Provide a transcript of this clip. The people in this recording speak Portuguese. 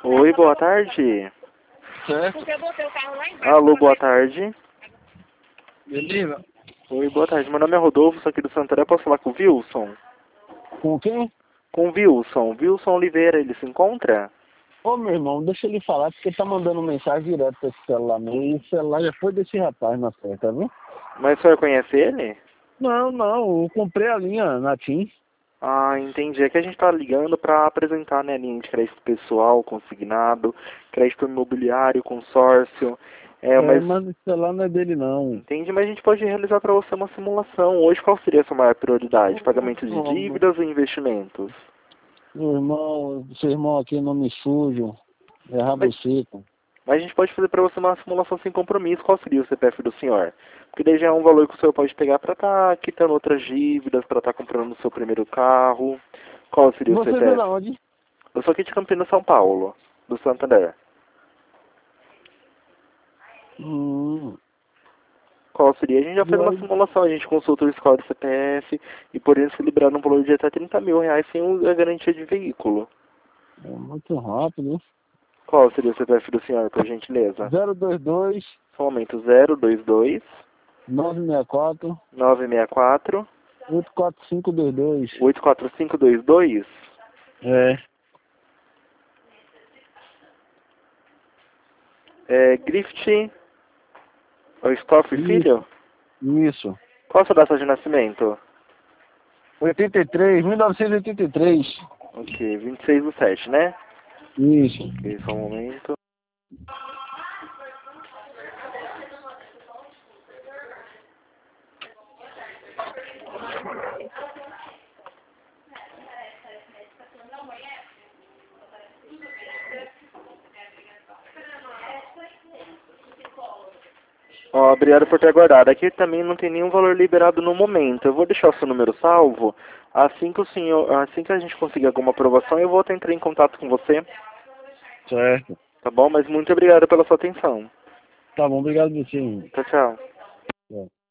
Oi, boa tarde. Certo? Porque eu botei o carro lá embaixo. Alô, boa tarde. Beleza? Oi, boa tarde. Meu nome é Rodolfo, sou aqui do Santarém. Posso falar com o Wilson? Com quem? Com o Wilson. Wilson Oliveira, ele se encontra? Ô, meu irmão, deixa ele falar, porque ele tá mandando mensagem direto pra esse celular meu. E o celular já foi desse rapaz na festa, tá vendo? Mas o senhor conhece ele? Não, eu comprei a linha na TIM. Ah, entendi. É que a gente tá ligando para apresentar, né, linha de crédito pessoal, consignado, crédito imobiliário, consórcio. Mas Mas o celular não é dele, não. entendi, mas a gente pode realizar para você uma simulação. Hoje qual seria a sua maior prioridade? Pagamento de Ô, dívidas ou investimentos? meu irmão, seu irmão aqui é nome sujo, é rabo Mas, seco. mas a gente pode fazer para você uma simulação sem compromisso. Qual seria o CPF do senhor? Porque daí já é um valor que o senhor pode pegar para estar quitando outras dívidas, para estar comprando o seu primeiro carro. Qual seria o Você veio CPF? da onde? Eu sou aqui de Campinas, São Paulo, do Santander. Qual seria? A gente já E fez uma aí, simulação, a gente consulta o score do CPF e poderia se liberar num valor de até 30 mil reais sem a garantia de veículo. é muito rápido. Qual seria o CPF do senhor, por gentileza? 022 Só um momento, 022 964 964 84522. 84522. É, Grift Stoff isso, Filho? isso. Qual a sua data de nascimento? 1983. Ok, 26/7, né? Isso. Ok, só um momento. Ó, obrigado por ter aguardado. Aqui também não tem nenhum valor liberado no momento. Eu vou deixar o seu número salvo. Assim que a gente conseguir alguma aprovação, eu vou entrar em contato com você, Certo. tá bom? Mas muito obrigado pela sua atenção. Tá bom, obrigado por você. Tchau, tchau. É.